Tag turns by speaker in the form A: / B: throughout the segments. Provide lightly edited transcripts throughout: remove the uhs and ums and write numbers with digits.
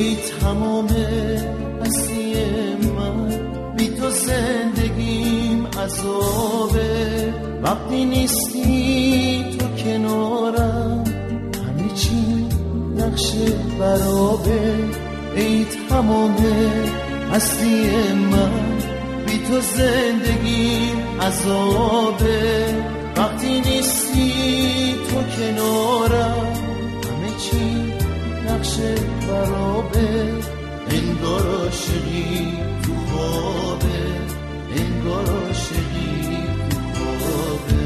A: ای تمام هستی من، بی تو زندگیم عذابه. وقتی نیستی تو کنارم همه چی نقش برابه. ای تمام هستی من، بی تو زندگیم عذابه. وقتی نیستی تو کنارم همه چی نقش برابه. انگار عاشقی تو خوابه، انگار عاشقی تو خوابه.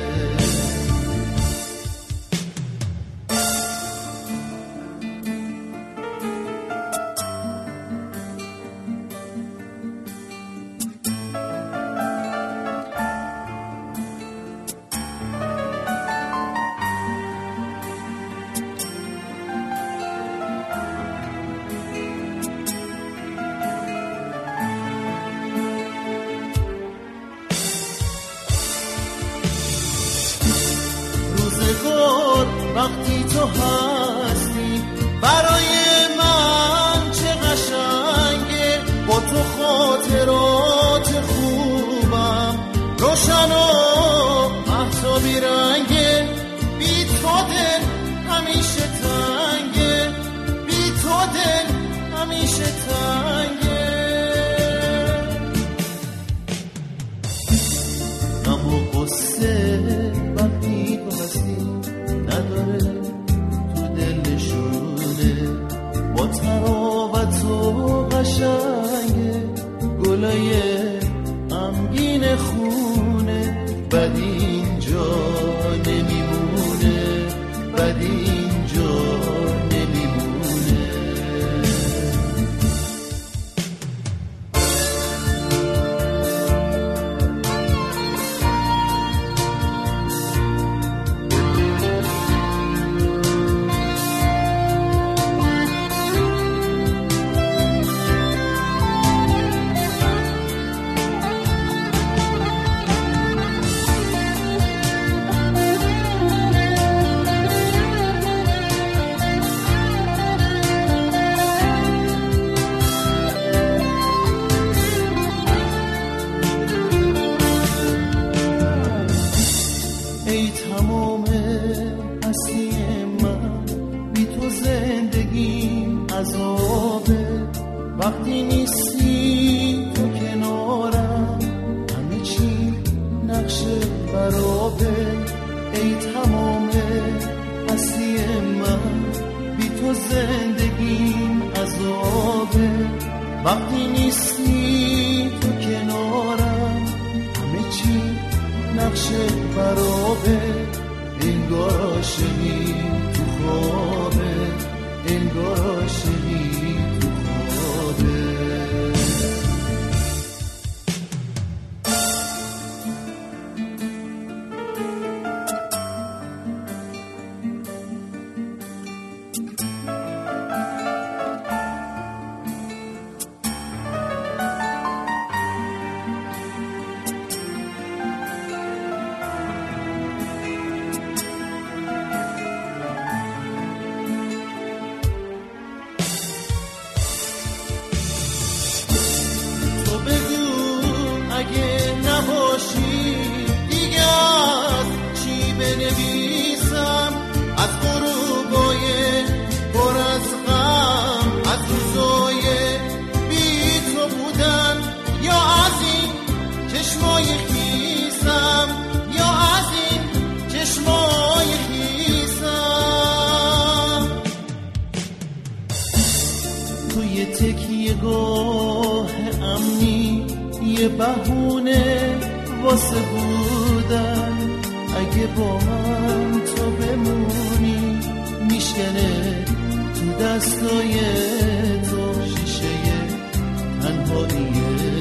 A: وقتی تو هستی برای من چه قشنگه، با تو خاطرات خوبم روشن و مهتابی رنگه. بی تو دل همیشه تنگه، بی تو دل همیشه تنگه. غم و غصه وقتی تو هستی نداره تو دل نشونه، با تراوت و قشنگه گلای غمگین خونه. بعد اینجا نمیمونه، بعد اینجا نمیمونه. ای تمام هستی من، بی تو زندگیم عذابه. وقتی نیستی تو کنارم همه چی نقش برابه. ای تمام هستی من، بی تو زندگیم عذابه. وقتی نیستی تو کنارم همه چی نقش برابه. انگار عاشقی تو خوابه، انگار عاشقی تو خوابه. اگه نباشی دیگه از چی بنویسم؟ از غروبای پر از غم، از روزای بی تو بودن، یا از این چشمای خیسم، یا از این چشمای خیسم. توی تکیه‌گاه امنی یه بهونه واسه بودن، اگه با من تو بمونی میشکنه تو دستای تو شیشه تنهاییه.